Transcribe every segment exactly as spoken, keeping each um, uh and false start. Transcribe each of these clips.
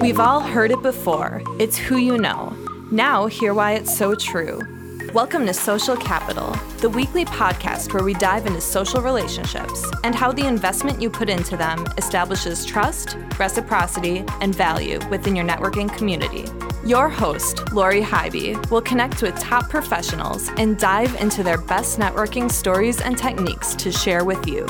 We've all heard it before. It's who you know. Now, hear why it's so true. Welcome to Social Capital, the weekly podcast where we dive into social relationships and how the investment you put into them establishes trust, reciprocity, and value within your networking community. Your host, Lori Hybe, will connect with top professionals and dive into their best networking stories and techniques to share with you.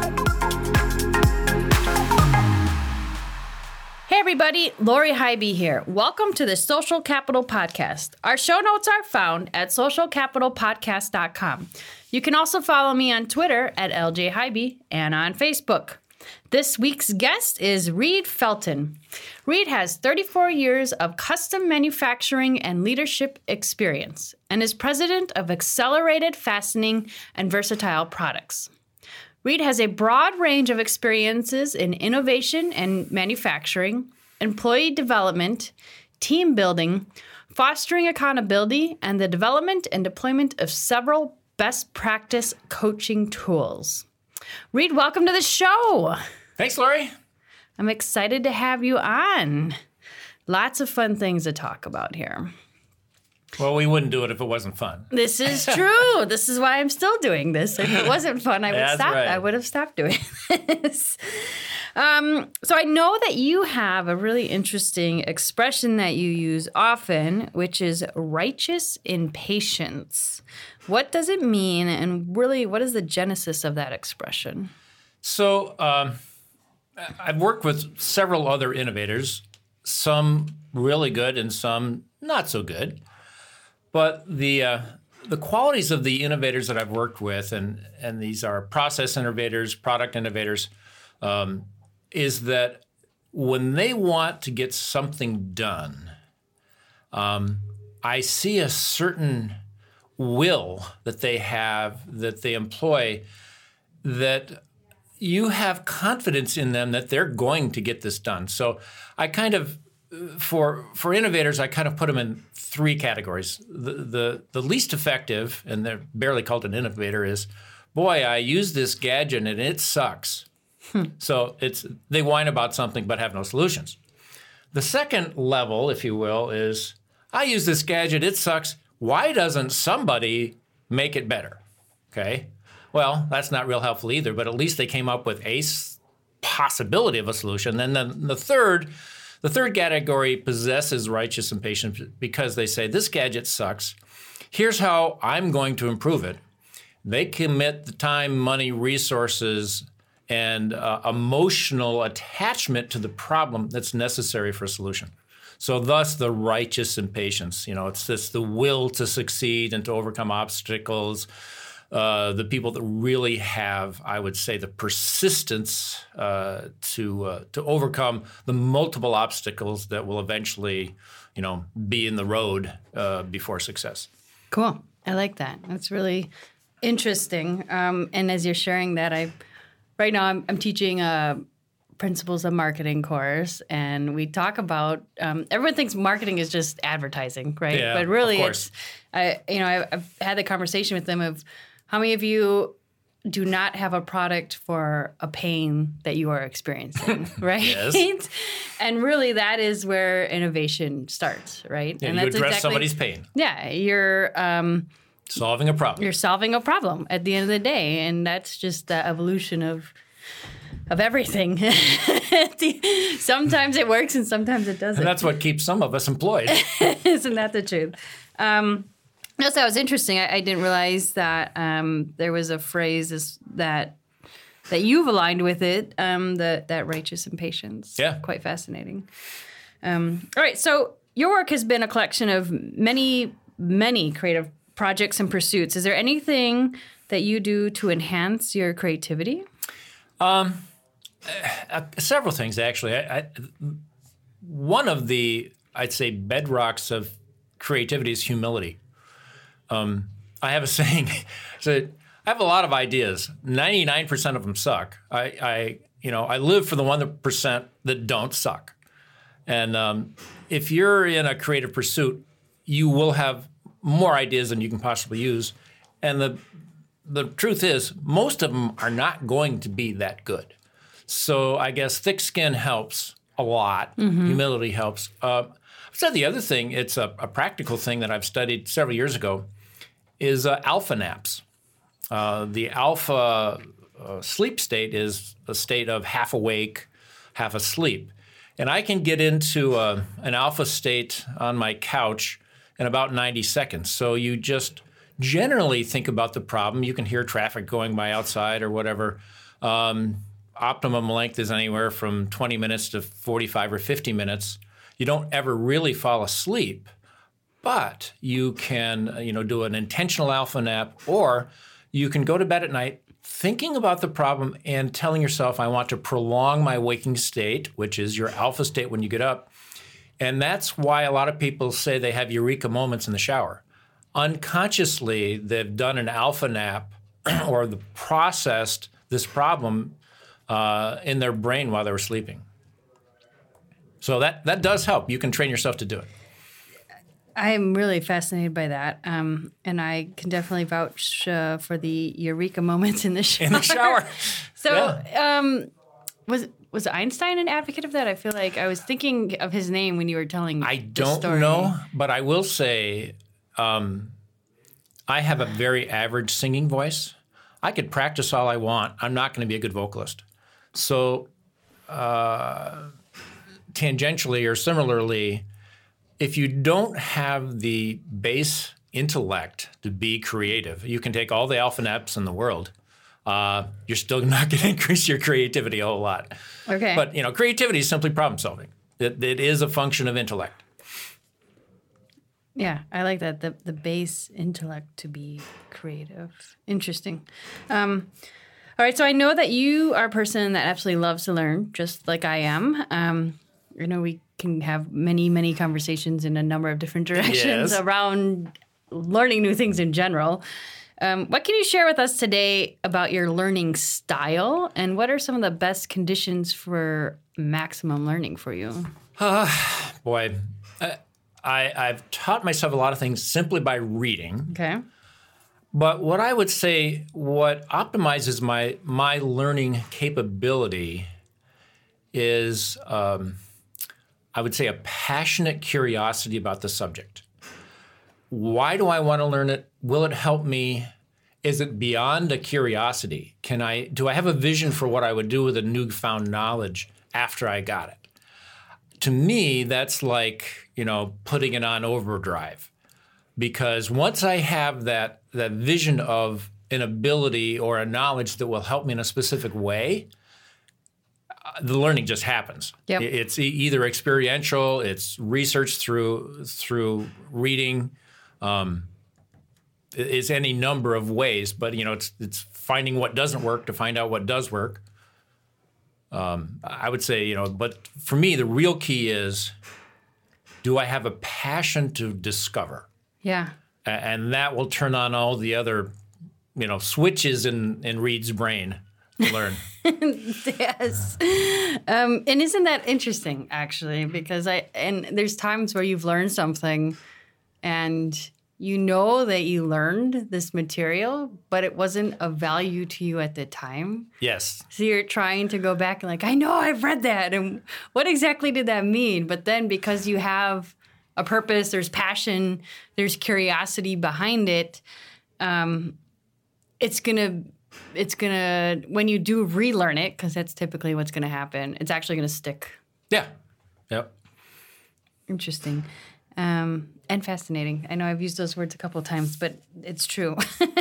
Hey everybody, Lori Hybe here. Welcome to the Social Capital Podcast. Our show notes are found at social capital podcast dot com. You can also follow me on Twitter at L J Hybe and on Facebook. This week's guest is Reed Felton. Reed has thirty-four years of custom manufacturing and leadership experience and is president of Accelerated Fastening and Versatile Products. Reed has a broad range of experiences in innovation and manufacturing, employee development, team building, fostering accountability, and the development and deployment of several best practice coaching tools. Reed, welcome to the show. Thanks, Lori. I'm excited to have you on. Lots of fun things to talk about here. Well, we wouldn't do it if it wasn't fun. This is true. This is why I'm still doing this. If it wasn't fun, I would That's stop. right. I would have stopped doing this. Um, so I know that you have a really interesting expression that you use often, which is righteous impatience. What does it mean, and really, what is the genesis of that expression? So um, I've worked with several other innovators, some really good and some not so good. But the uh, the qualities of the innovators that I've worked with, and, and these are process innovators, product innovators, um, is that when they want to get something done, um, I see a certain will that they have, that they employ, that you have confidence in them that they're going to get this done. So I kind of, for for innovators, I kind of put them in three categories. The, the the least effective, and they're barely called an innovator, is, boy, I use this gadget and it sucks. Hmm. So it's they whine about something but have no solutions. The second level, if you will, is, I use this gadget, it sucks. Why doesn't somebody make it better? Okay. Well, that's not real helpful either, but at least they came up with a s- possibility of a solution. And then the third The third category possesses righteous impatience because they say, this gadget sucks. Here's how I'm going to improve it. They commit the time, money, resources, and uh, emotional attachment to the problem that's necessary for a solution. So thus the righteous impatience. You know, it's just the will to succeed and to overcome obstacles. Uh, the people that really have, I would say, the persistence uh, to uh, to overcome the multiple obstacles that will eventually, you know, be in the road uh, before success. Cool. I like that. That's really interesting. Um, and as you're sharing that, I right now I'm, I'm teaching a Principles of Marketing course, and we talk about um, everyone thinks marketing is just advertising, right? Yeah, but really, of course. it's I, you know I, I've had the conversation with them of how many of you do not have a product for a pain that you are experiencing, right? Yes. And really, that is where innovation starts, right? Yeah, and you that's address exactly, somebody's pain. Yeah, you're um, Solving a problem. you're solving a problem at the end of the day, and that's just the evolution of of everything. Sometimes it works, and sometimes it doesn't. And that's what keeps some of us employed. Isn't that the truth? Um, no, so that was interesting. I, I didn't realize that um, there was a phrase is that that you've aligned with it. Um, the, that righteous impatience. Yeah, quite fascinating. Um, all right, so your work has been a collection of many, many creative projects and pursuits. Is there anything that you do to enhance your creativity? Um, uh, several things, actually. I, I, one of the, I'd say, bedrocks of creativity is humility. Um, I have a saying, so I have a lot of ideas. ninety-nine percent of them suck. I, I you know, I live for the one percent that don't suck. And um, if you're in a creative pursuit, you will have more ideas than you can possibly use. And the the truth is, most of them are not going to be that good. So I guess thick skin helps. a lot. Mm-hmm. Humility helps. Uh, so the other thing, it's a, a practical thing that I've studied several years ago, is uh, alpha naps. Uh, the alpha uh, sleep state is a state of half awake, half asleep. And I can get into uh, an alpha state on my couch in about ninety seconds. So you just generally think about the problem. You can hear traffic going by outside or whatever. Um, optimum length is anywhere from twenty minutes to forty-five or fifty minutes. You don't ever really fall asleep, but you can, you know, do an intentional alpha nap, or you can go to bed at night thinking about the problem and telling yourself, I want to prolong my waking state, which is your alpha state when you get up. And that's why a lot of people say they have eureka moments in the shower. Unconsciously, they've done an alpha nap or the processed this problem uh, in their brain while they were sleeping. So that, that does help. You can train yourself to do it. I'm really fascinated by that, um, and I can definitely vouch uh, for the eureka moments in the shower. In the shower. So, yeah. um, was was Einstein an advocate of that? I feel like I was thinking of his name when you were telling I the don't story. know, but I will say um, I have a very average singing voice. I could practice all I want. I'm not going to be a good vocalist. So, uh, tangentially or similarly, if you don't have the base intellect to be creative, you can take all the alpha naps in the world. Uh, you're still not going to increase your creativity a whole lot. Okay. But, you know, creativity is simply problem solving. It, it is a function of intellect. Yeah, I like that. The the base intellect to be creative. Interesting. Um, all right, so I know that you are a person that absolutely loves to learn, just like I am. Um, you know, we can have many, many conversations in a number of different directions yes. around learning new things in general. Um, what can you share with us today about your learning style, and what are some of the best conditions for maximum learning for you? Uh, boy, I, I, I've taught myself a lot of things simply by reading. Okay. But what I would say, what optimizes my my learning capability is, um, I would say, a passionate curiosity about the subject. Why do I want to learn it? Will it help me? Is it beyond a curiosity? Can I do I have a vision for what I would do with a newfound knowledge after I got it? To me, that's like, you know, putting it on overdrive. Because once I have that that vision of an ability or a knowledge that will help me in a specific way, uh, the learning just happens. Yep. It's e- either experiential, it's research through through reading. Um, it's any number of ways, but you know, it's it's finding what doesn't work to find out what does work. Um, I would say, you know, but for me, the real key is, do I have a passion to discover? Yeah. And that will turn on all the other, you know, switches in, in Reed's brain to learn. Yes. Um, and isn't that interesting, actually? Because I, and there's times where you've learned something and you know that you learned this material, but it wasn't of value to you at the time. Yes. So you're trying to go back and like, I know I've read that. And what exactly did that mean? But then because you have a purpose, there's passion, there's curiosity behind it, um, it's gonna, it's gonna, when you do relearn it, because that's typically what's gonna happen, it's actually gonna stick. Yeah. Yep. Interesting. Um, and fascinating. I know I've used those words a couple of times, but it's true.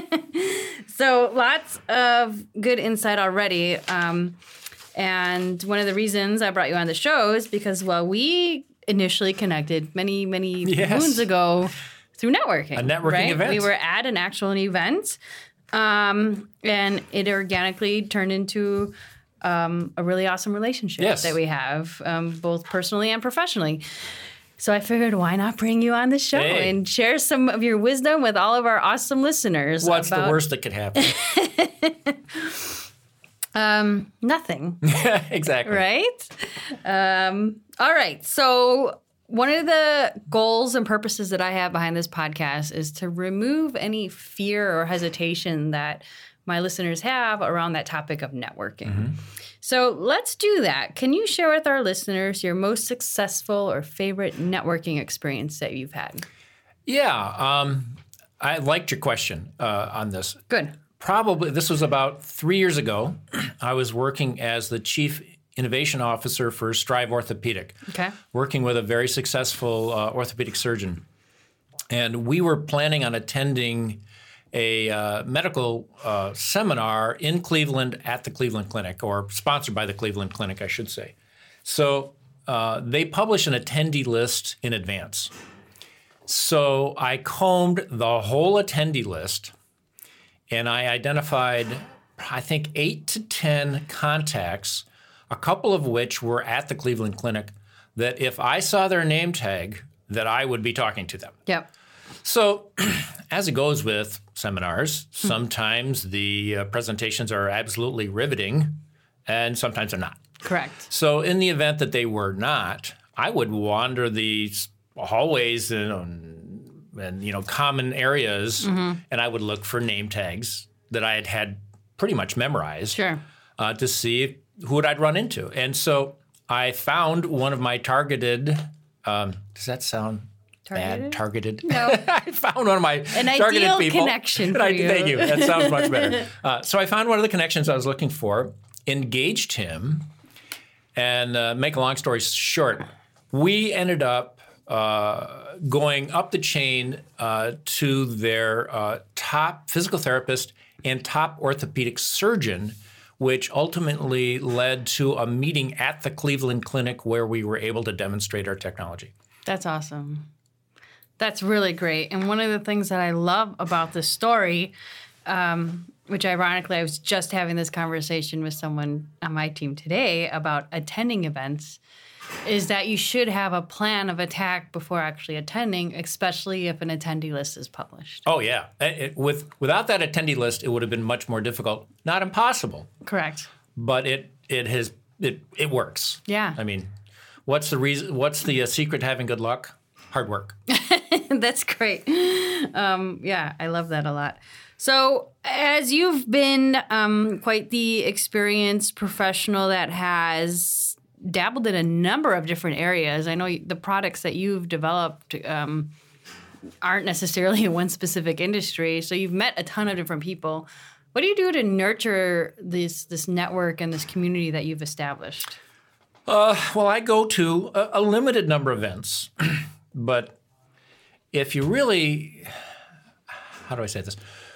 So lots of good insight already. Um, and one of the reasons I brought you on the show is because, well, we initially connected many, many yes. moons ago through networking. A networking right? event. We were at an actual event, um, and it organically turned into um, a really awesome relationship yes. that we have, um, both personally and professionally. So I figured, why not bring you on the show hey. and share some of your wisdom with all of our awesome listeners? What's about... the worst that could happen? um, nothing. Exactly. Right? Um, all right. So one of the goals and purposes that I have behind this podcast is to remove any fear or hesitation that my listeners have around that topic of networking. Mm-hmm. So let's do that. Can you share with our listeners your most successful or favorite networking experience that you've had? Yeah, um, I liked your question uh, on this. Good. Probably, this was about three years ago. I was working as the Chief Innovation Officer for Strive Orthopedic, okay. working with a very successful uh, orthopedic surgeon. And we were planning on attending a uh, medical uh, seminar in Cleveland at the Cleveland Clinic, or sponsored by the Cleveland Clinic, I should say. So uh, they publish an attendee list in advance. So I combed the whole attendee list, and I identified, I think, eight to ten contacts, a couple of which were at the Cleveland Clinic, that if I saw their name tag, that I would be talking to them. Yep. So as it goes with seminars, sometimes the uh, presentations are absolutely riveting, and sometimes they're not. Correct. So in the event that they were not, I would wander these hallways and, and you know, common areas, mm-hmm. and I would look for name tags that I had had pretty much memorized sure. uh, to see who I'd run into. And so I found one of my targeted, um, does that sound targeted? bad? Targeted? No. I found one of my An targeted ideal people. connection for I, you. Thank you. That sounds much better. Uh, so I found one of the connections I was looking for, engaged him, and uh, make a long story short, we ended up uh, going up the chain uh, to their uh, top physical therapist and top orthopedic surgeon, which ultimately led to a meeting at the Cleveland Clinic where we were able to demonstrate our technology. That's awesome. That's really great. And one of the things that I love about this story, um, which ironically I was just having this conversation with someone on my team today about attending events, is that you should have a plan of attack before actually attending, especially if an attendee list is published. Oh, yeah. It, it, with, without that attendee list, it would have been much more difficult. Not impossible. Correct. But it it has it it works. Yeah. I mean, what's the reason? What's the uh, secret to having good luck? Hard work. That's great. Um, yeah, I love that a lot. So as you've been um, quite the experienced professional that has dabbled in a number of different areas, I know the products that you've developed um, aren't necessarily in one specific industry. So you've met a ton of different people. What do you do to nurture this this network and this community that you've established? Uh, well, I go to a, a limited number of events, but if you really, how do I say this?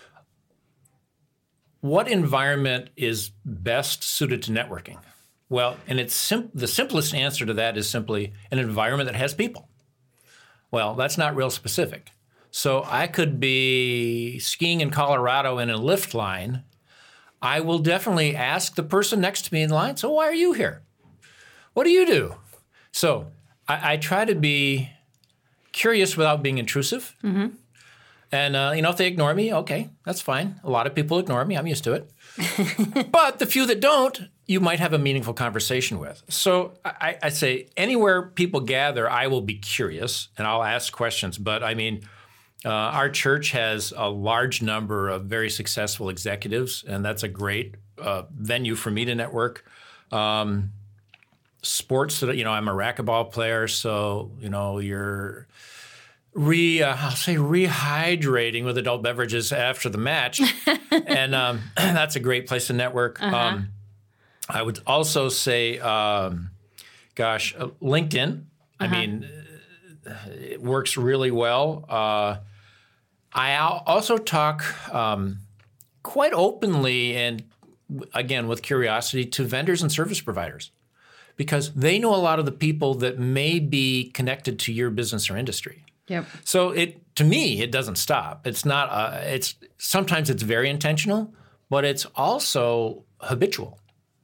What environment is best suited to networking? Well, and it's sim- the simplest answer to that is simply an environment that has people. Well, that's not real specific. So I could be skiing in Colorado in a lift line. I will definitely ask the person next to me in line, so why are you here? What do you do? So I, I try to be curious without being intrusive. Mm-hmm. And, uh, you know, if they ignore me, okay, that's fine. A lot of people ignore me. I'm used to it. But the few that don't, you might have a meaningful conversation with. So I, I say anywhere people gather, I will be curious and I'll ask questions. But, I mean, uh, our church has a large number of very successful executives, and that's a great uh, venue for me to network. Um, sports, you know, I'm a racquetball player, so, you know, you're re, uh, I'll say rehydrating with adult beverages after the match. And um, that's a great place to network. Uh-huh. Um, I would also say, um, gosh, uh, LinkedIn. Uh-huh. I mean, it works really well. Uh, I also talk um, quite openly and, again, with curiosity to vendors and service providers, because they know a lot of the people that may be connected to your business or industry. Yep. So it, to me, it doesn't stop. It's not. Uh, it's sometimes it's very intentional, but it's also habitual.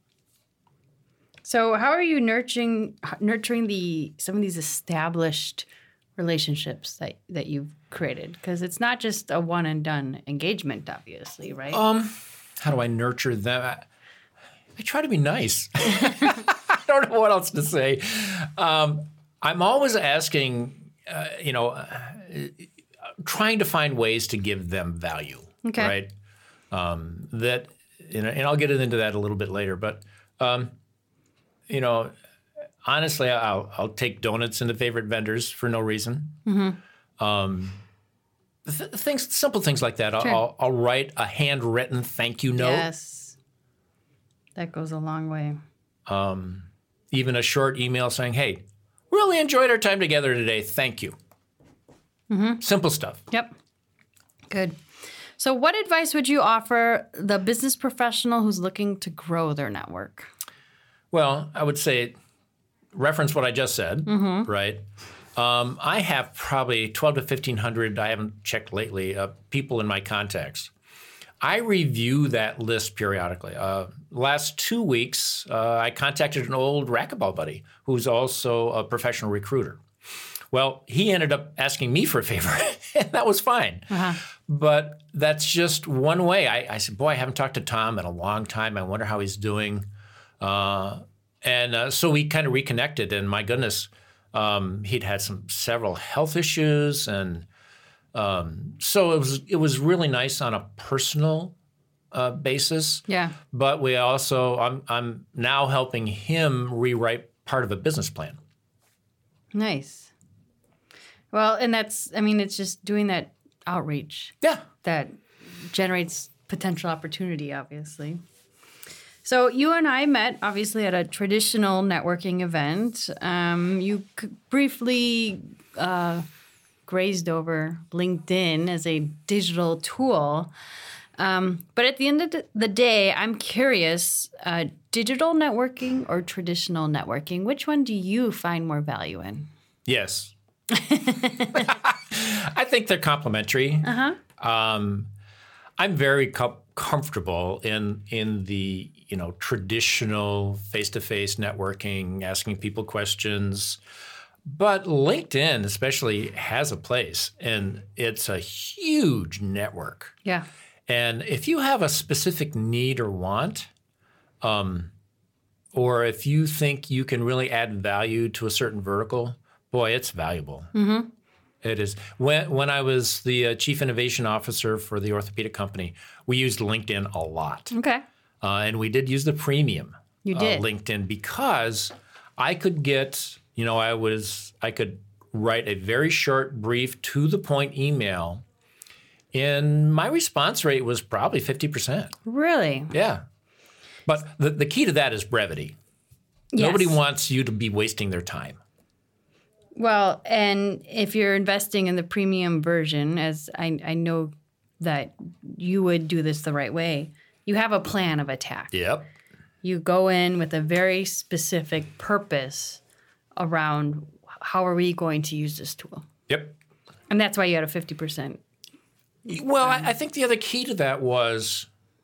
So how are you nurturing nurturing the some of these established relationships that that you've created? Because it's not just a one and done engagement, obviously, right? Um, how do I nurture them? I, I try to be nice. I don't know what else to say. Um, I'm always asking. Uh, you know, uh, trying to find ways to give them value, okay. right? Um, that, you know, and I'll get into that a little bit later. But Um, you know, honestly, I'll, I'll take donuts into favorite vendors for no reason. Mm-hmm. Um, th- things, simple things like that. I'll, Sure. I'll, I'll write a handwritten thank you note. Yes. That goes a long way. Um, even a short email saying, hey, really enjoyed our time together today. Thank you. Mm-hmm. Simple stuff. Yep. Good. So what advice would you offer the business professional who's looking to grow their network? Well, I would say reference what I just said, mm-hmm. right? Um, I have probably twelve to fifteen hundred, I haven't checked lately, uh, people in my contacts. I review that list periodically. Uh, last two weeks, uh, I contacted an old racquetball buddy who's also a professional recruiter. Well, he ended up asking me for a favor, and that was fine. Uh-huh. But that's just one way. I, I said, boy, I haven't talked to Tom in a long time. I wonder how he's doing. Uh, and uh, so we kind of reconnected, and my goodness, um, he'd had some several health issues, and um, so it was it was really nice on a personal uh, basis. Yeah. But we also, I'm I'm now helping him rewrite part of a business plan. Nice. Well, and that's, I mean, it's just doing that outreach. Yeah. That generates potential opportunity, obviously. So you and I met, obviously, at a traditional networking event. Um, you c- briefly uh, grazed over LinkedIn as a digital tool. Um, but at the end of the day, I'm curious, uh, digital networking or traditional networking, which one do you find more value in? Yes. I think they're complementary. Uh-huh. Um, I'm very com- comfortable in in the you know traditional face-to-face networking, asking people questions. But LinkedIn especially has a place, and it's a huge network. Yeah. And if you have a specific need or want, um, or if you think you can really add value to a certain vertical, boy, it's valuable. Mm-hmm. It is. When when I was the uh, chief innovation officer for the orthopedic company, we used LinkedIn a lot. Okay. Uh, and we did use the premium You did. Uh, LinkedIn because I could get, you know, I was I could write a very short, brief, to the point email, and my response rate was probably fifty percent. Really? Yeah. But the, the key to that is brevity. Yes. Nobody wants you to be wasting their time. Well, and if you're investing in the premium version, as I, I know that you would do this the right way, you have a plan of attack. Yep. You go in with a very specific purpose around how are we going to use this tool. Yep. And that's why you had a fifty percent. Well, I, I think the other key to that was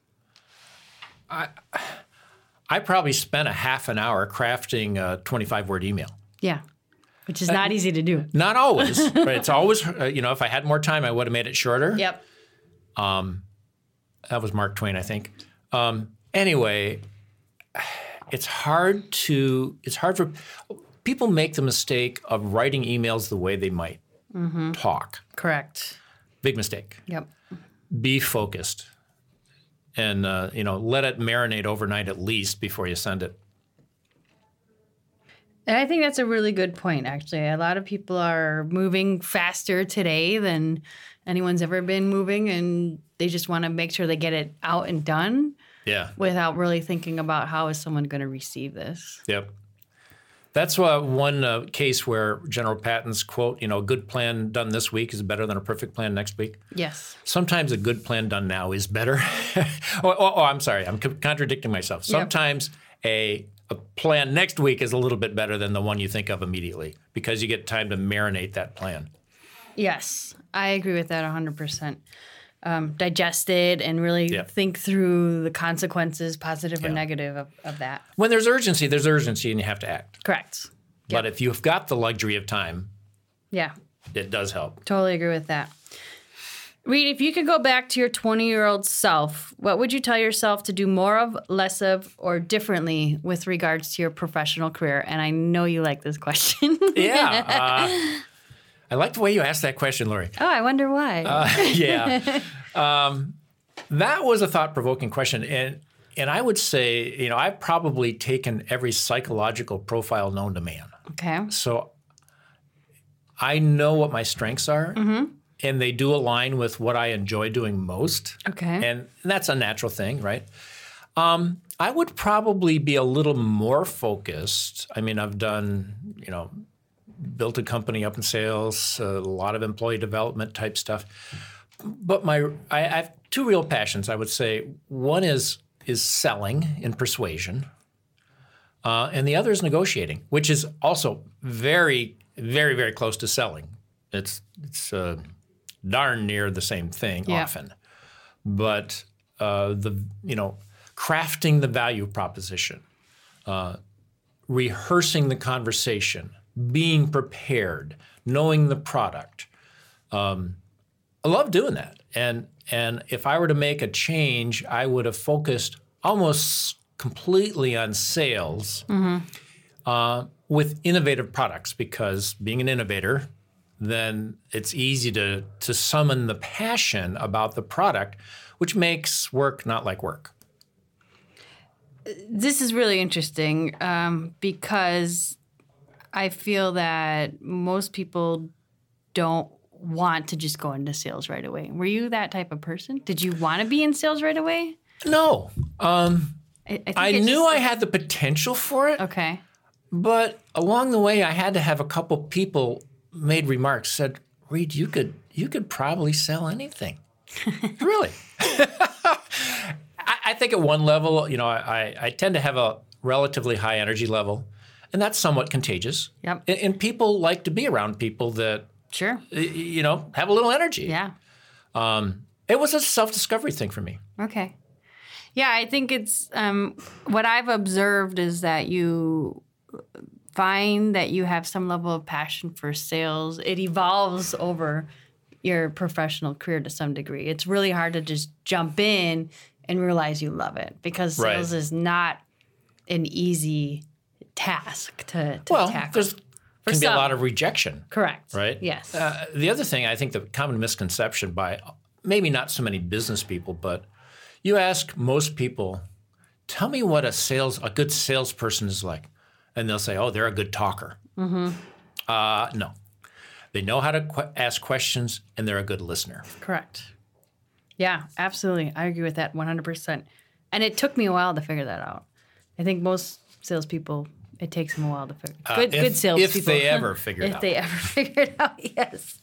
I I probably spent a half an hour crafting a twenty-five word email. Yeah, which is not easy to do. Not always, but it's always, uh, you know, if I had more time, I would have made it shorter. Yep. Um, that was Mark Twain, I think. Um, anyway, it's hard to, it's hard for, people make the mistake of writing emails the way they might mm-hmm. talk. Correct. Big mistake. Yep. Be focused and, uh, you know, let it marinate overnight at least before you send it. And I think that's a really good point, actually. A lot of people are moving faster today than anyone's ever been moving, and they just want to make sure they get it out and done Yeah. without really thinking about how is someone going to receive this. Yep. That's uh, one uh, case where General Patton's quote, you know, a good plan done this week is better than a perfect plan next week. Yes. Sometimes a good plan done now is better. oh, oh, oh, I'm sorry. I'm co- contradicting myself. Sometimes yep. a a plan next week is a little bit better than the one you think of immediately because you get time to marinate that plan. Yes, I agree with that one hundred percent. Um, digest it and really yeah. think through the consequences, positive yeah. or negative, of, of that. When there's urgency, there's urgency and you have to act. Correct. But yep. if you've got the luxury of time, yeah, it does help. Totally agree with that. Reed, if you could go back to your twenty-year-old self, what would you tell yourself to do more of, less of, or differently with regards to your professional career? And I know you like this question. yeah. Uh, I like the way you asked that question, Lori. Oh, I wonder why. Uh, yeah. um, that was a thought-provoking question. And, and I would say, you know, I've probably taken every psychological profile known to man. Okay. So I know what my strengths are, Mm-hmm. and they do align with what I enjoy doing most. Okay. And that's a natural thing, right? Um, I would probably be a little more focused. I mean, I've done, you know, built a company up in sales, a lot of employee development type stuff. But my, I, I have two real passions, I would say. One is is selling and persuasion, uh, and the other is negotiating, which is also very, very, very close to selling. It's it's uh, darn near the same thing Yeah. often, but uh, the you know crafting the value proposition, uh, rehearsing the conversation, being prepared, knowing the product. Um, I love doing that. And and if I were to make a change, I would have focused almost completely on sales Mm-hmm. uh, with innovative products, because being an innovator, then it's easy to to summon the passion about the product, which makes work not like work. This is really interesting um, because I feel that most people don't want to just go into sales right away. Were you that type of person? Did you want to be in sales right away? No. Um, I, I, think I it's knew just- I had the potential for it, Okay. but along the way, I had to have a couple people made remarks, said, Reed, you could you could probably sell anything. Really? I, I think at one level, you know, I, I tend to have a relatively high energy level, and that's somewhat contagious. Yep. And, and people like to be around people that, Sure. y- you know, have a little energy. Yeah. It was a self-discovery thing for me. Okay. Yeah, I think it's um, what I've observed is that you find that you have some level of passion for sales. It evolves over your professional career to some degree. It's really hard to just jump in and realize you love it, because Right. sales is not an easy task to, to Well, tackle. there's For can be a some. lot of rejection. Correct. Right? Yes. Uh, the other thing, I think the common misconception by maybe not so many business people, but you ask most people, tell me what a sales, a good salesperson is like. And they'll say, oh, they're a good talker. Mm-hmm. Uh, no. They know how to qu- ask questions, and they're a good listener. Correct. Yeah, absolutely. I agree with that one hundred percent. And it took me a while to figure that out. I think most salespeople, it takes them a while to figure Uh, Good, if- good salespeople. if they ever figure it If out. they ever figure it out, yes.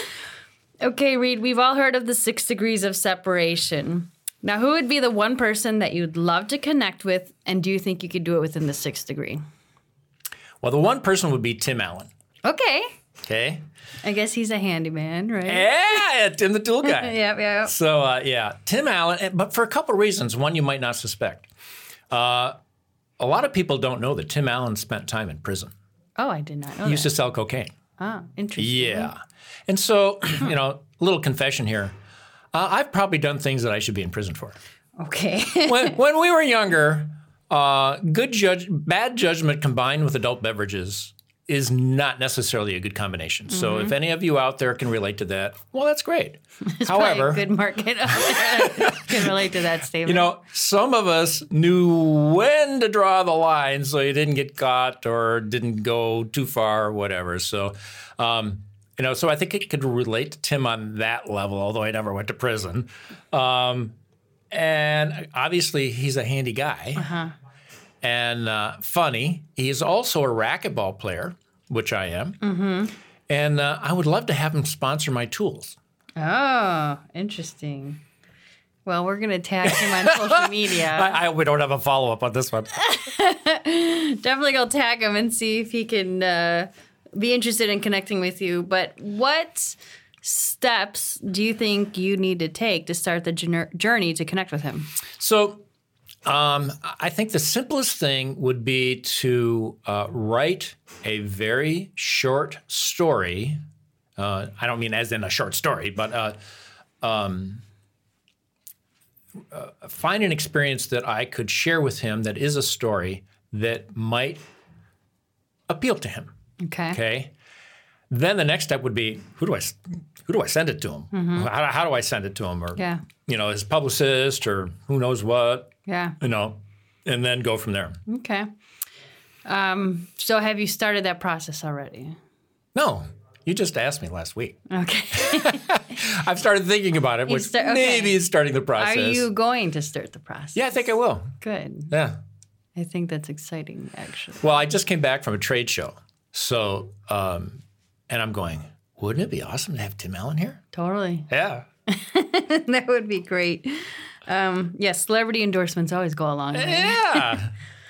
Okay, Reed, we've all heard of the six degrees of separation. Now, who would be the one person that you'd love to connect with, and do you think you could do it within the sixth degree? Well, the one person would be Tim Allen. Okay. Okay? I guess he's a handyman, right? Yeah, Tim the Tool Guy. Yep, yep. So, uh, yeah, Tim Allen, eh, but for a couple of reasons. One you might not suspect. Uh, a lot of people don't know that Tim Allen spent time in prison. Oh, I did not know He used that. to sell cocaine. Ah, interesting. Yeah. And so, you know, little confession here. Uh, I've probably done things that I should be in prison for. Okay. When, when we were younger, uh, good judge, bad judgment combined with adult beverages is not necessarily a good combination. So if any of you out there can relate to that, well, that's great. It's probably However, a good market out there that can relate to that statement. you know, some of us knew when to draw the line so you didn't get caught or didn't go too far or whatever. So, um, you know, so I think it could relate to Tim on that level, although I never went to prison. Um, and obviously, he's a handy guy Uh-huh. and uh, funny. He is also a racquetball player, which I am. Mm-hmm. And uh, I would love to have him sponsor my tools. Oh, interesting. Well, we're going to tag him on social media. I, I, we don't have a follow-up on this one. Definitely go tag him and see if he can uh, be interested in connecting with you. But what steps do you think you need to take to start the jour- journey to connect with him? So um, I think the simplest thing would be to uh, write a very short story. Uh, I don't mean as in a short story, but uh, um, uh, find an experience that I could share with him that is a story that might appeal to him. Okay. Okay. Then the next step would be, who do I who do I send it to him? How, how do I send it to him? Or Yeah. you know, his publicist or who knows what. Yeah. You know, and then go from there. Okay. Um, so have you started that process already? No, you just asked me last week. Okay. I've started thinking about it, You which start- okay. maybe is starting the process. Are you going to start the process? Yeah, I think I will. Good. Yeah. I think that's exciting, actually. Well, I just came back from a trade show. So, um, and I'm going, wouldn't it be awesome to have Tim Allen here? Totally. Yeah. That would be great. Um, yes, celebrity endorsements always go a long way. Yeah.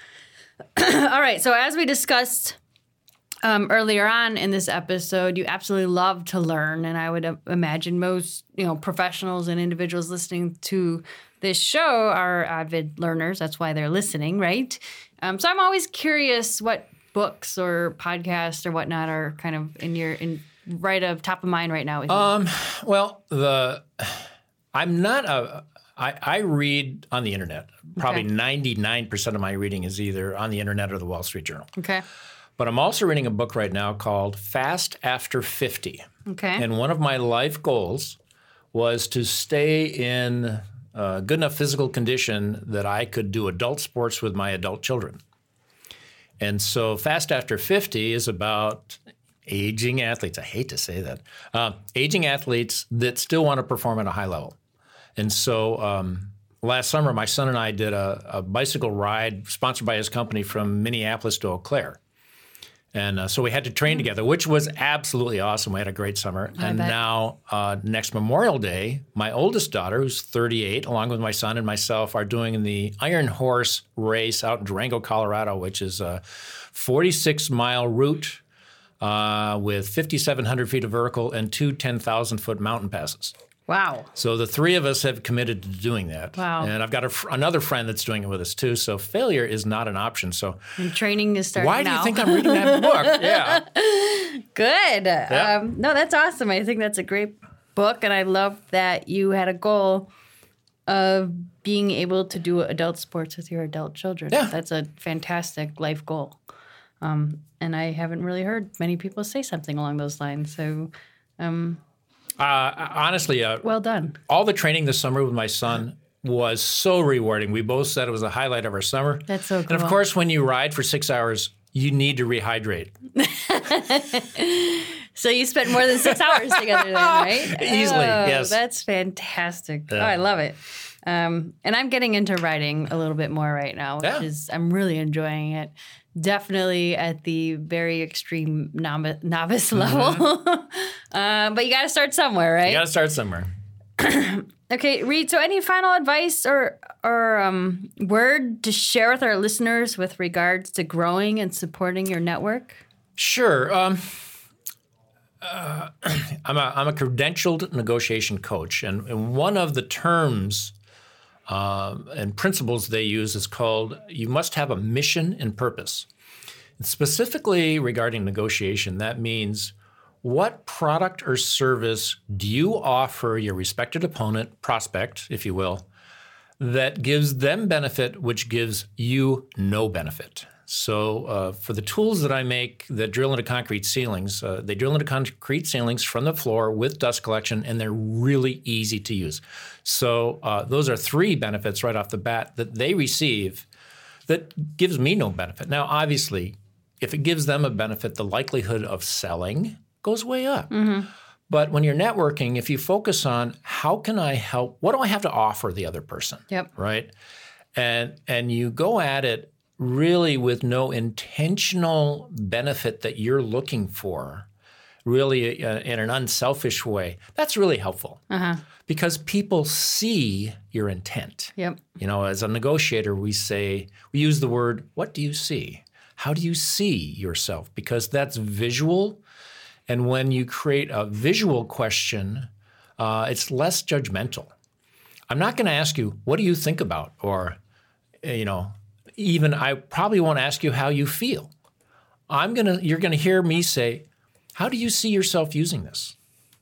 All right. So as we discussed um, earlier on in this episode, you absolutely love to learn, and I would uh, imagine most you know professionals and individuals listening to this show are avid learners. That's why they're listening, right? Um, so I'm always curious what books or podcasts or whatnot are kind of in your in right of top of mind right now with you. Um, well, the I'm not a I, I read on the internet. Probably Okay. ninety-nine percent of my reading is either on the internet or the Wall Street Journal. Okay. But I'm also reading a book right now called Fast After fifty. Okay. And one of my life goals was to stay in uh, good enough physical condition that I could do adult sports with my adult children. And so Fast After fifty is about aging athletes. I hate to say that. Uh, aging athletes that still want to perform at a high level. And so um, last summer, my son and I did a, a bicycle ride sponsored by his company from Minneapolis to Eau Claire. And uh, so we had to train together, which was absolutely awesome. We had a great summer. I and bet. now uh, next Memorial Day, my oldest daughter, who's thirty-eight, along with my son and myself, are doing the Iron Horse race out in Durango, Colorado, which is a forty-six mile route uh, with fifty-seven hundred feet of vertical and two ten thousand foot mountain passes. Wow. So the three of us have committed to doing that. Wow. And I've got a fr- another friend that's doing it with us too. So failure is not an option. So And training is starting why do now. you think I'm reading that book? Yeah. Good. Yeah. Um, no, that's awesome. I think that's a great book, and I love that you had a goal of being able to do adult sports with your adult children. Yeah. That's a fantastic life goal. Um, and I haven't really heard many people say something along those lines. So, um, Uh, honestly, uh, well done. all the training this summer with my son was so rewarding. We both said it was the highlight of our summer. That's so And of cool. course, when you ride for six hours, you need to rehydrate. So you spent more than six hours together then, right? Easily, Oh, yes. That's fantastic. Yeah. Oh, I love it. Um, and I'm getting into riding a little bit more right now, which Yeah. is I'm really enjoying it. Definitely at the very extreme novice, novice level. uh, but you got to start somewhere, right? You got to start somewhere. Okay, Reed. So, any final advice or or um, word to share with our listeners with regards to growing and supporting your network? Sure. Um, uh, I'm, a, I'm a credentialed negotiation coach, and, and one of the terms um, and principles they use is called you must have a mission and purpose. And specifically regarding negotiation, that means what product or service do you offer your respected opponent, prospect, if you will, that gives them benefit, which gives you no benefit. So uh, for the tools that I make that drill into concrete ceilings, uh, they drill into concrete ceilings from the floor with dust collection, and they're really easy to use. So uh, those are three benefits right off the bat that they receive that gives me no benefit. Now, obviously, if it gives them a benefit, the likelihood of selling goes way up. Mm-hmm. But when you're networking, if you focus on how can I help, what do I have to offer the other person? Yep. Right? And and you go at it really with no intentional benefit that you're looking for, really uh, in an unselfish way, that's really helpful. Uh-huh. Because people see your intent. Yep. You know, as a negotiator, we say, we use the word, what do you see? How do you see yourself? Because that's visual. And when you create a visual question, uh, it's less judgmental. I'm not going to ask you, what do you think about? Or, you know, even I probably won't ask you how you feel. I'm going to, you're going to hear me say, how do you see yourself using this?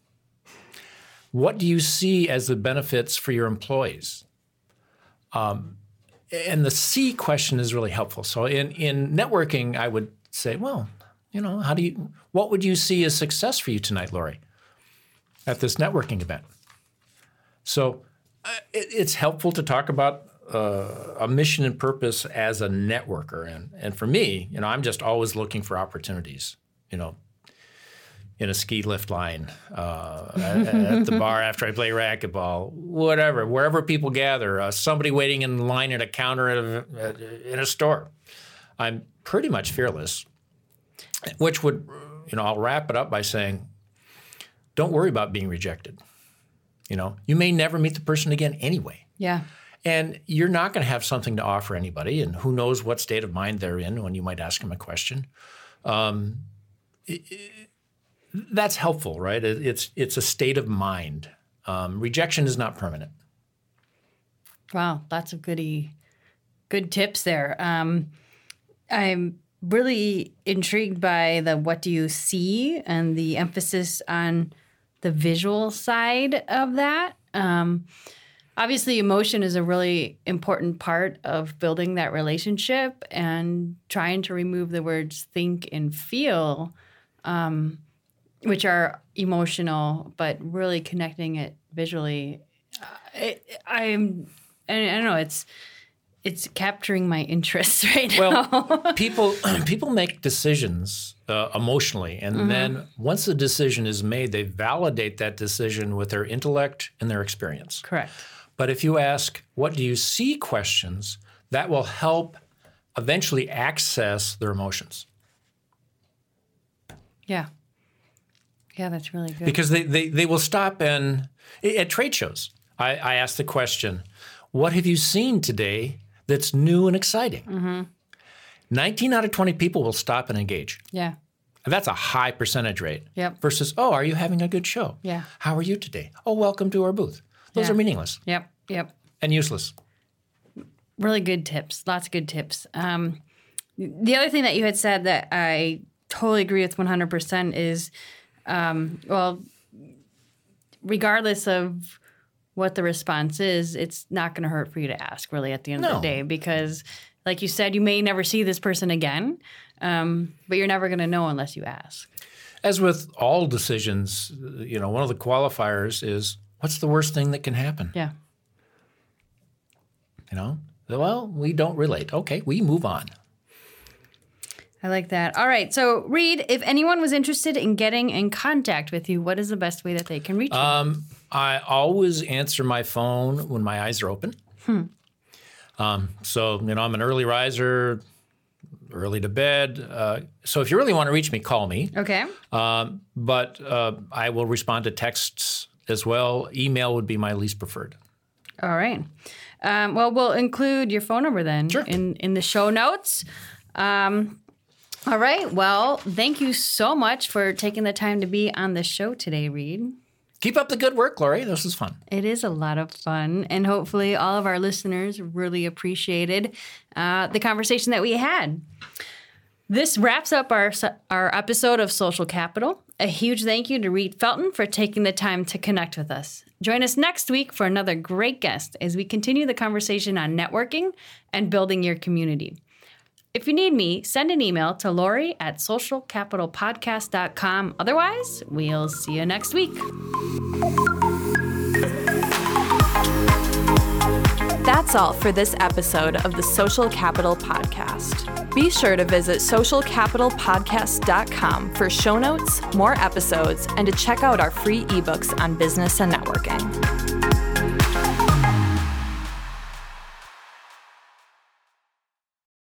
What do you see as the benefits for your employees? Um, and the C question is really helpful. So in, in networking, I would say, well, you know, how do you, what would you see as success for you tonight, Lori, at this networking event? So uh, it, it's helpful to talk about uh, a mission and purpose as a networker. And, and for me, you know, I'm just always looking for opportunities, you know, in a ski lift line, uh, at, at the bar after I play racquetball, whatever, wherever people gather, uh, somebody waiting in line at a counter at a, at, in a store. I'm pretty much fearless, which would, you know, I'll wrap it up by saying, don't worry about being rejected. You know, you may never meet the person again anyway. Yeah. And you're not going to have something to offer anybody, and who knows what state of mind they're in when you might ask them a question. Um, it, it, That's helpful, right? It's it's a state of mind. Um, rejection is not permanent. Wow, lots of goody, good tips there. Um, I'm really intrigued by the what do you see and the emphasis on the visual side of that. Um, obviously, emotion is a really important part of building that relationship, and trying to remove the words think and feel, um, which are emotional, but really connecting it visually. Uh, it, I'm, I don't know, it's it's capturing my interest right now. Well, people people make decisions uh, emotionally, and mm-hmm. then once the decision is made, they validate that decision with their intellect and their experience. Correct. But if you ask, what do you see questions, that will help eventually access their emotions. Yeah. Yeah, that's really good. Because they, they, they will stop and, at trade shows, I, I ask the question, what have you seen today that's new and exciting? Mm-hmm. nineteen out of twenty people will stop and engage. Yeah. That's a high percentage rate. Yep. Versus, oh, are you having a good show? Yeah. How are you today? Oh, welcome to our booth. Those yeah. are meaningless. Yep, yep. And useless. Really good tips. Lots of good tips. Um, the other thing that you had said that I totally agree with one hundred percent is, um, well, regardless of what the response is, it's not going to hurt for you to ask, really, at the end no. of the day. Because, like you said, you may never see this person again, um, but you're never going to know unless you ask. As with all decisions, you know, one of the qualifiers is, what's the worst thing that can happen? Yeah. You know? Well, we don't relate. Okay, we move on. I like that. All right. So, Reed, if anyone was interested in getting in contact with you, what is the best way that they can reach you? Um, I always answer my phone when my eyes are open. Hmm. Um, so, you know, I'm an early riser, early to bed. Uh, so if you really want to reach me, call me. Okay. Um, but uh, I will respond to texts as well. Email would be my least preferred. All right. Um, well, we'll include your phone number then sure. in, in the show notes. Um, all right. Well, thank you so much for taking the time to be on the show today, Reed. Keep up the good work, Lori. This is fun. It is a lot of fun. And hopefully all of our listeners really appreciated uh, the conversation that we had. This wraps up our our episode of Social Capital. A huge thank you to Reed Felton for taking the time to connect with us. Join us next week for another great guest as we continue the conversation on networking and building your community. If you need me, send an email to Lori at social capital podcast dot com. Otherwise, we'll see you next week. That's all for this episode of the Social Capital Podcast. Be sure to visit social capital podcast dot com for show notes, more episodes, and to check out our free ebooks on business and networking.